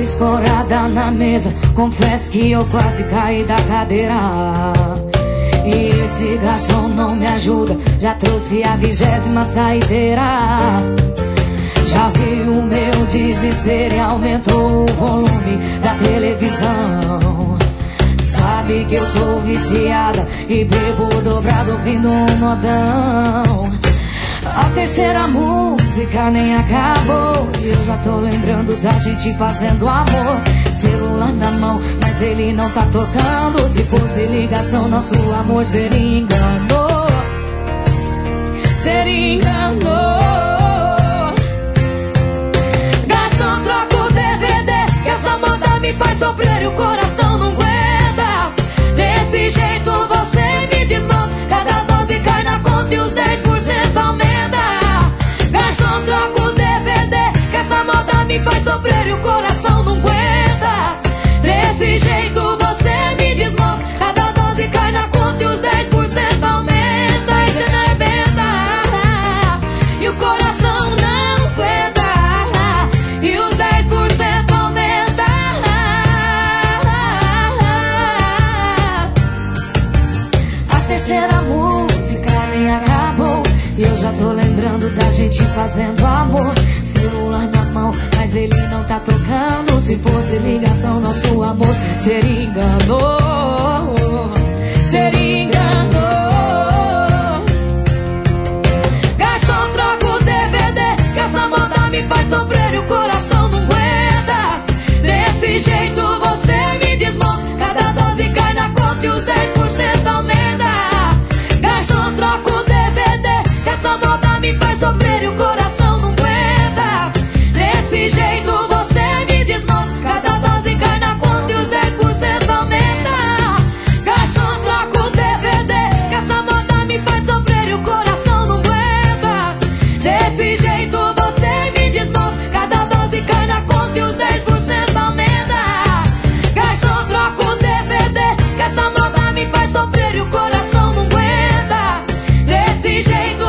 escorada na mesa, confesso que eu quase caí da cadeira. E esse garçom não me ajuda, já trouxe a 20ª saideira. Já vi o meu desespero e aumentou o volume da televisão. Sabe que eu sou viciada e bebo dobrado ouvindo um modão. A terceira música nem acabou e eu já tô lembrando da gente fazendo amor. Celular na mão, mas ele não tá tocando. Se fosse ligação, nosso amor seria engano. Seria engano. Garçom, troca o DVD, que essa moda me faz sofrer e o coração não aguenta. Desse jeito você me desmonta, cada dose cai na conta e os 10% aumenta. Garçom, troca o DVD, que essa moda me faz sofrer e o coração não aguenta. Desse jeito você me desmonta, cada dose cai na conta e os 10% aumenta. E você não arrebenta, e o coração não aguenta, e os 10% aumenta. A terceira música nem acabou e eu já tô lembrando da gente fazendo amor. Celular na mão, mas ele não tá tocando. Se fosse ligação, nosso amor seria engano. Seria engano. Garçom, troca o DVD, que essa moda me faz sofrer e o coração não aguenta. Desse jeito você me desmonta, cada dose cai na conta e os 10% aumenta. Garçom, troca o DVD, que essa moda me faz sofrer e o coração não aguenta. Desse jeito você me desmonta, cada dose cai na conta e os 10% aumenta. Garçom, troca o DVD, que essa moda me faz sofrer e o coração não aguenta. Desse jeito você me desmonta, cada dose cai na conta e os 10% aumenta. Garçom, troca o DVD, que essa moda me faz sofrer e o coração não aguenta. Desse jeito